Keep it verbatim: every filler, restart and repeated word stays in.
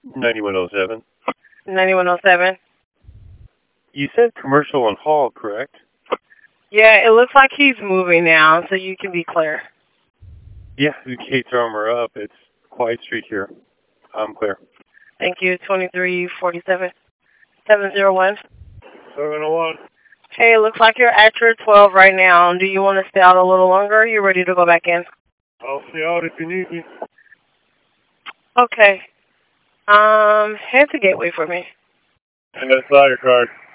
ninety-one oh seven. ninety-one oh seven. You said commercial on Hall, correct? Yeah, it looks like he's moving now, so you can be clear. Yeah, the Kate's Armor up. It's Quiet Street here. I'm clear. Thank you. twenty-three forty-seven, seven oh one. seven oh one. Hey, it looks like you're at your twelve right now. Do you want to stay out a little longer, or are you ready to go back in? I'll stay out if you need me. Okay. Um, head to Gateway for me. And that's not your card.